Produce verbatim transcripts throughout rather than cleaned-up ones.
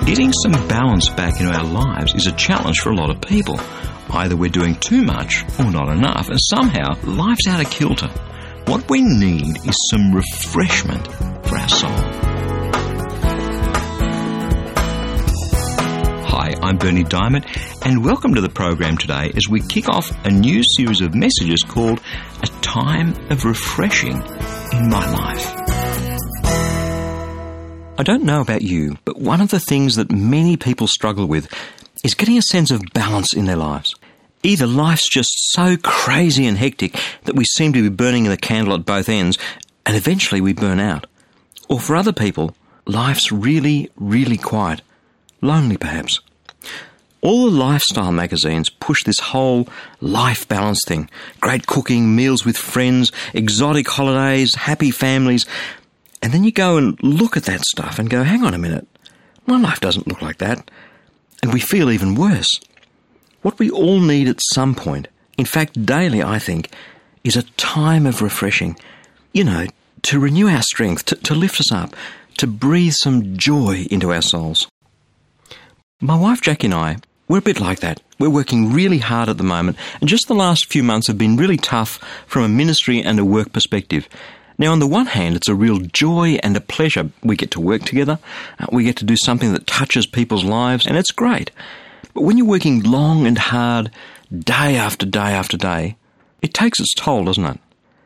Getting some balance back into our lives is a challenge for a lot of people. Either we're doing too much or not enough, and somehow life's out of kilter. What we need is some refreshment for our soul. Hi, I'm Berni Dymet, and welcome to the program today as we kick off a new series of messages called A Time of Refreshing in My Life. I don't know about you, but one of the things that many people struggle with is getting a sense of balance in their lives. Either life's just so crazy and hectic that we seem to be burning the candle at both ends and eventually we burn out. Or for other people, life's really, really quiet. Lonely perhaps. All the lifestyle magazines push this whole life balance thing. Great cooking, meals with friends, exotic holidays, happy families. And then you go and look at that stuff and go, hang on a minute, my life doesn't look like that. And we feel even worse. What we all need at some point, in fact daily I think, is a time of refreshing. You know, to renew our strength, to, to lift us up, to breathe some joy into our souls. My wife Jackie and I, we're a bit like that. We're working really hard at the moment, and just the last few months have been really tough from a ministry and a work perspective. Now, on the one hand, it's a real joy and a pleasure. We get to work together, uh, we get to do something that touches people's lives, and it's great. But when you're working long and hard, day after day after day, it takes its toll, doesn't it?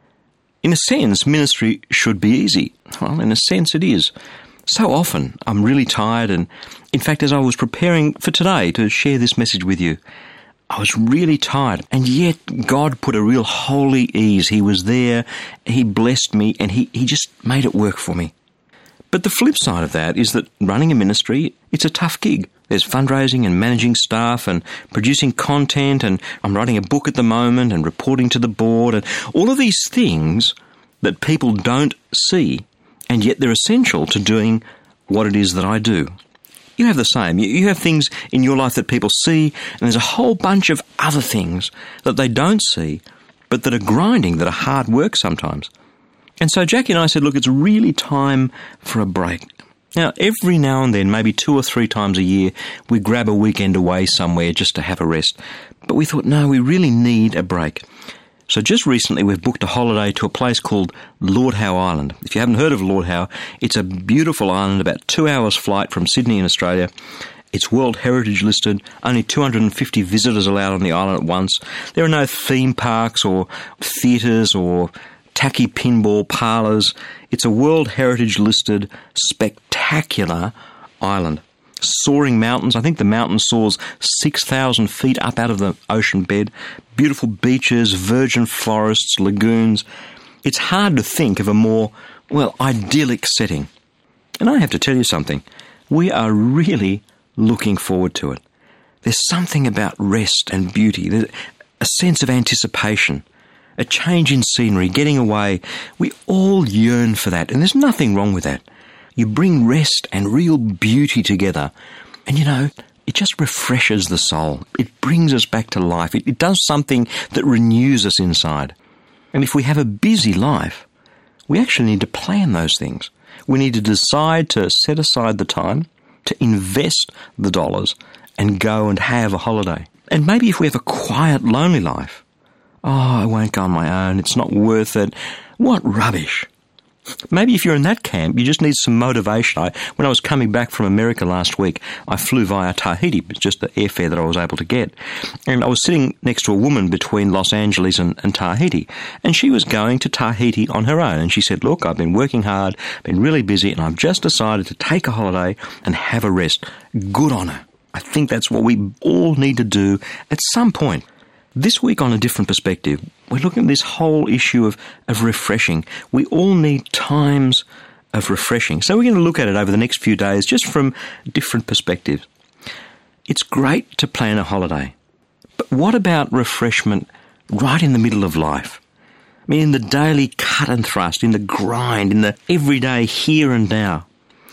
In a sense, ministry should be easy. Well, in a sense, it is. So often, I'm really tired, and in fact, as I was preparing for today to share this message with you, I was really tired, and yet God put a real holy ease. He was there, He blessed me, and He, he just made it work for me. But the flip side of that is that running a ministry, it's a tough gig. There's fundraising and managing staff and producing content, and I'm writing a book at the moment and reporting to the board, and all of these things that people don't see, and yet they're essential to doing what it is that I do. You have the same. You have things in your life that people see, and there's a whole bunch of other things that they don't see, but that are grinding, that are hard work sometimes. And so Jackie and I said, look, it's really time for a break. Now, every now and then, maybe two or three times a year, we grab a weekend away somewhere just to have a rest. But we thought, no, we really need a break. So just recently we've booked a holiday to a place called Lord Howe Island. If you haven't heard of Lord Howe, it's a beautiful island, about two hours flight from Sydney in Australia. It's World Heritage listed, only two hundred fifty visitors allowed on the island at once. There are no theme parks or theatres or tacky pinball parlours. It's a World Heritage listed, spectacular island. Soaring mountains. I think the mountain soars six thousand feet up out of the ocean bed. Beautiful beaches, virgin forests, lagoons. It's hard to think of a more, well, idyllic setting. And I have to tell you something. We are really looking forward to it. There's something about rest and beauty. There's a sense of anticipation. A change in scenery, getting away. We all yearn for that, and there's nothing wrong with that. You bring rest and real beauty together, and you know, it just refreshes the soul. It brings us back to life. It, it does something that renews us inside. And if we have a busy life, we actually need to plan those things. We need to decide to set aside the time, to invest the dollars, and go and have a holiday. And maybe if we have a quiet, lonely life, oh, I won't go on my own, it's not worth it. What rubbish. Maybe if you're in that camp, you just need some motivation. I, when I was coming back from America last week, I flew via Tahiti. It's just the airfare that I was able to get. And I was sitting next to a woman between Los Angeles and, and Tahiti, and she was going to Tahiti on her own. And she said, look, I've been working hard, been really busy, and I've just decided to take a holiday and have a rest. Good on her. I think that's what we all need to do at some point. This week, on A Different Perspective, we're looking at this whole issue of, of refreshing. We all need times of refreshing. So we're going to look at it over the next few days just from different perspectives. It's great to plan a holiday, but what about refreshment right in the middle of life? I mean, in the daily cut and thrust, in the grind, in the everyday here and now.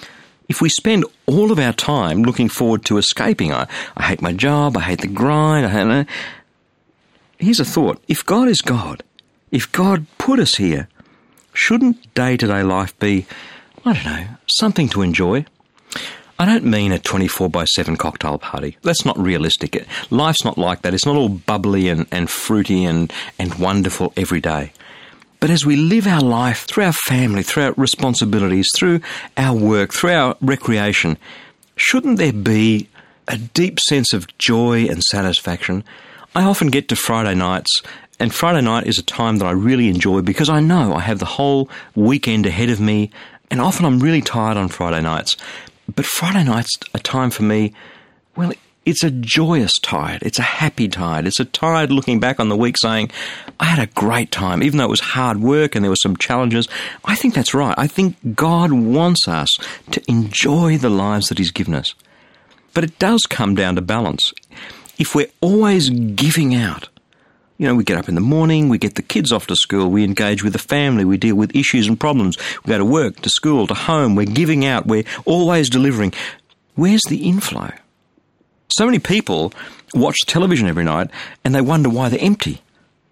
If we spend all of our time looking forward to escaping, I, I hate my job, I hate the grind, I hate... Here's a thought. If God is God, if God put us here, shouldn't day-to-day life be, I don't know, something to enjoy? I don't mean a twenty-four by seven cocktail party. That's not realistic. Life's not like that. It's not all bubbly and, and fruity and, and wonderful every day. But as we live our life through our family, through our responsibilities, through our work, through our recreation, shouldn't there be a deep sense of joy and satisfaction? I often get to Friday nights, and Friday night is a time that I really enjoy because I know I have the whole weekend ahead of me, and often I'm really tired on Friday nights. But Friday night's a time for me, well, it's a joyous tired. It's a happy tired. It's a tired looking back on the week saying, I had a great time, even though it was hard work and there were some challenges. I think that's right. I think God wants us to enjoy the lives that He's given us. But it does come down to balance. If we're always giving out, you know, we get up in the morning, we get the kids off to school, we engage with the family, we deal with issues and problems, we go to work, to school, to home, we're giving out, we're always delivering. Where's the inflow? So many people watch television every night and they wonder why they're empty.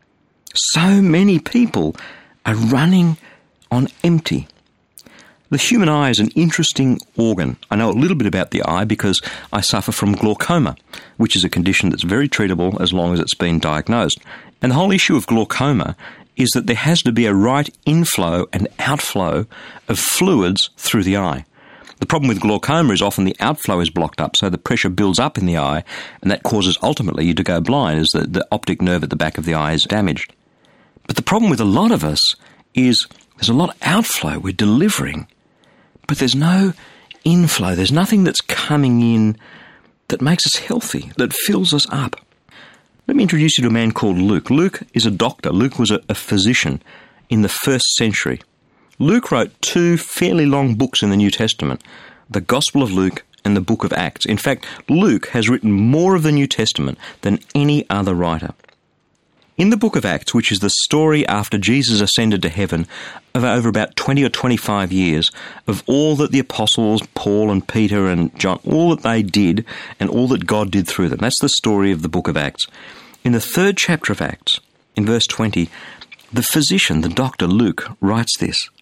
So many people are running on empty. The human eye is an interesting organ. I know a little bit about the eye because I suffer from glaucoma, which is a condition that's very treatable as long as it's been diagnosed. And the whole issue of glaucoma is that there has to be a right inflow and outflow of fluids through the eye. The problem with glaucoma is often the outflow is blocked up, so the pressure builds up in the eye, and that causes ultimately you to go blind as the, the optic nerve at the back of the eye is damaged. But the problem with a lot of us is there's a lot of outflow we're delivering, but there's no inflow. There's nothing that's coming in that makes us healthy, that fills us up. Let me introduce you to a man called Luke. Luke is a doctor. Luke was a, a physician in the first century. Luke wrote two fairly long books in the New Testament, the Gospel of Luke and the Book of Acts. In fact, Luke has written more of the New Testament than any other writer. In the Book of Acts, which is the story after Jesus ascended to heaven of over about twenty or twenty-five years of all that the apostles, Paul and Peter and John, all that they did and all that God did through them. That's the story of the Book of Acts. In the third chapter of Acts, in verse twenty, the physician, the doctor Luke, writes this: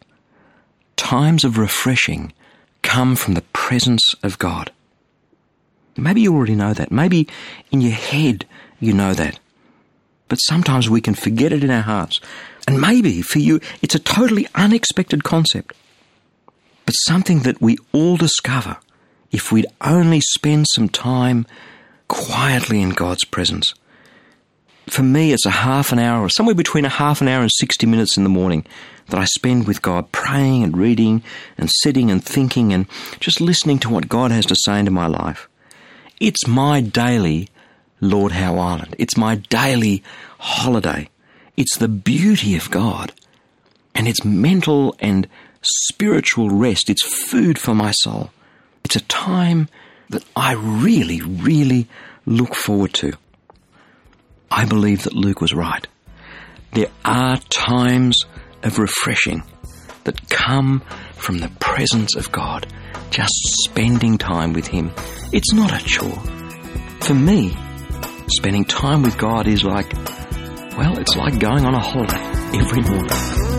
times of refreshing come from the presence of God. Maybe you already know that. Maybe in your head you know that. But sometimes we can forget it in our hearts. And maybe for you it's a totally unexpected concept. But something that we all discover if we'd only spend some time quietly in God's presence. For me, it's a half an hour, or somewhere between a half an hour and sixty minutes in the morning that I spend with God, praying and reading and sitting and thinking and just listening to what God has to say into my life. It's my daily Lord Howe Island. It's my daily holiday. It's the beauty of God. And it's mental and spiritual rest. It's food for my soul. It's a time that I really, really look forward to. I believe that Luke was right. There are times of refreshing that come from the presence of God, just spending time with Him. It's not a chore. For me, spending time with God is like, well, it's like going on a holiday every morning.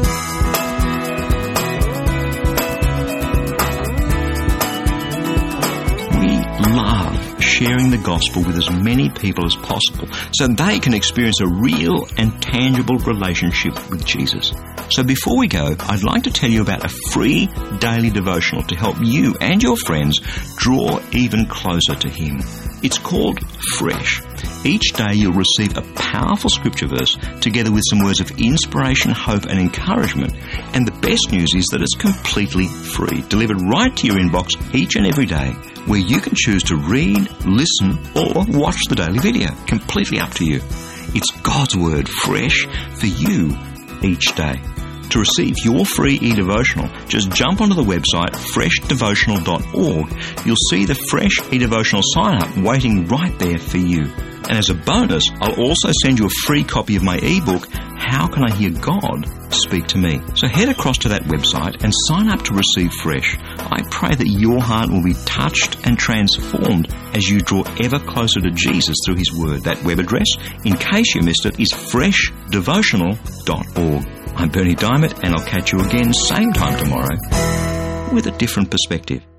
We love sharing the gospel with as many people as possible so they can experience a real and tangible relationship with Jesus. So before we go, I'd like to tell you about a free daily devotional to help you and your friends draw even closer to Him. It's called Fresh. Each day you'll receive a powerful scripture verse together with some words of inspiration, hope and encouragement. And the best news is that it's completely free, delivered right to your inbox each and every day, where you can choose to read, listen or watch the daily video. Completely up to you. It's God's Word fresh for you each day. To receive your free e-devotional, just jump onto the website fresh devotional dot org. You'll see the Fresh e-devotional sign-up waiting right there for you. And as a bonus, I'll also send you a free copy of my ebook, How Can I Hear God Speak to Me? So head across to that website and sign up to receive Fresh. I pray that your heart will be touched and transformed as you draw ever closer to Jesus through His Word. That web address, in case you missed it, is fresh devotional dot org. I'm Bernie Diamond, and I'll catch you again same time tomorrow with a different perspective.